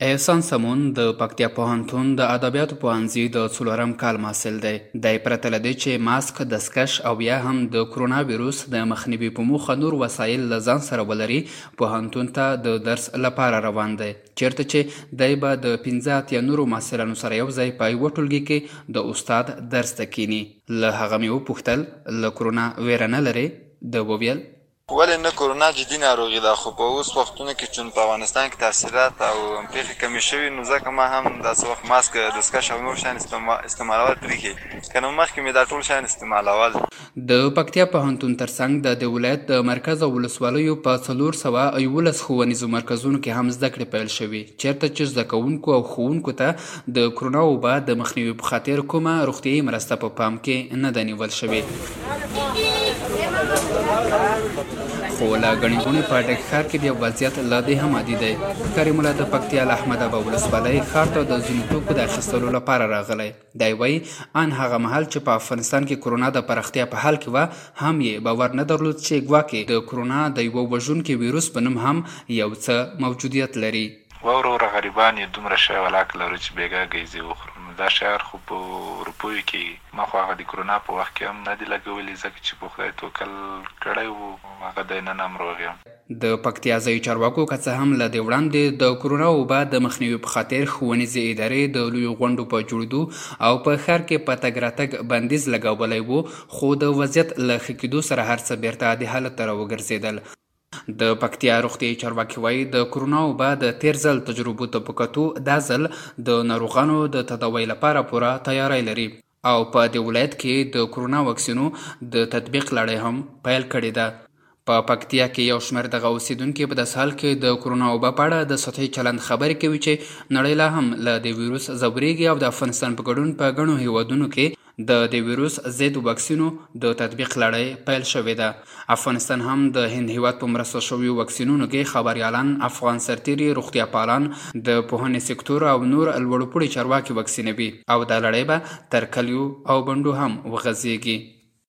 احسان سمون د پکتیا پوهنتون د ادبیاتو پوهنځي د څلورم کال محصل دی. دی پرته له دې چې ماسک، دستکش او یا هم د کرونا ویروس د مخنیوي په موخه نور وسایل له ځان سره ولري، پوهنتون ته د درس لپاره روان دی، چیرته چې دی به د 15 یا نورو محصلانو سره یو ځای په یوه ټولګي کې د استاد درس ته کینی. له هغه مې وپوښتل له کرونا ویره نه لرې؟ ده وویل ولې نه، کرونا جدي ناروغي ده، خو په اوس وختونو کې چون په افغانستان کې تاثیرات او پیښې کمې شوي، نو ځکه ما هم داسې وخت ماسک، دستکش او نور شیان استعمالول پرېښي، که نه مخکې مې دا ټول شیان استعمالول. د پکتیا پوهنتون ترڅنګ د ولایت د مرکز او ولسوالیو په 411 ښوونیزو مرکزونو کې هم زده کړې پیل شوي، چیرته چې زده کوونکو او ښوونکو ته د کرونا وبا د مخنیوي په خاطر کومه روغتیایي مرسته په پام کې نه ده نیول شوې. خو له ګڼې ګوڼې په ډک ښار کې بیا وضعیت لا دې هم عادي دی. کریم الله د پکتیا له احمداباد ولسوالۍ ښار ته د ځینو توکو د اخیستلو لپاره راغلی. دی وایي ان هغه مهال چې په افغانستان کې کرونا د پراختیا په حال کې وه، هم یې باور نه درلود چې ګواکې د کرونا د یوه وژونکي ویروس په نوم هم یو څه موجودیت لري. وروره غریبان یې دومره شی ولاک لرو چې بېګا ګیزې وخورو. دا شعر خو په اروپویو کې ما خو هغه د کرونا په وخت کې هم نه دي لګولي، ځکه چې په خدای توکل کړی و، هغه دی نن هم روغ یم. د پکتیا ځایي چارواکو که څه هم له دې وړاندې د کرونا وبا د مخنیوي په خاطر ښوونیزې ادارې د لویو غونډو په جوړېدو او په ښار کې په تګ راتګ بندیز لګولی و، خو د وضعیت له ښه کېدو سره هر څه بیرته عادي حالت ته راوګرځېدل. د پکتیا روغتیایي چارواکي وایي د کرونا وبا د تیر ځل تجربو ته په کتو دا ځل د ناروغانو د تداوۍ لپاره پوره تیاری لري او په دې ولایت کې د کرونا واکسینو د تطبیق لړۍ هم پیل کړې ده. په پکتیا کې یو شمېر دغه اوسیدونکي په داسې حال کې د کرونا وبا په اړه د سطحي چلند خبرې کوي چې نړۍ لا هم له دې ویروس ځورېږي او د افغانستان په ګډون په ګڼو هیوادونو کې د دې ویروس ضد واکسینو د تطبیق لړۍ پیل شوې ده. افغانستان هم د هند هیواد په مرسته شویو واکسینونو کې خبریالان، افغان سرتېري، روغتیا پالان، د پوهنې سکتور او نور لوړپوړي چارواکي واکسینوي او دا لړۍ به تر کلیو او بنډو هم وغځېږي.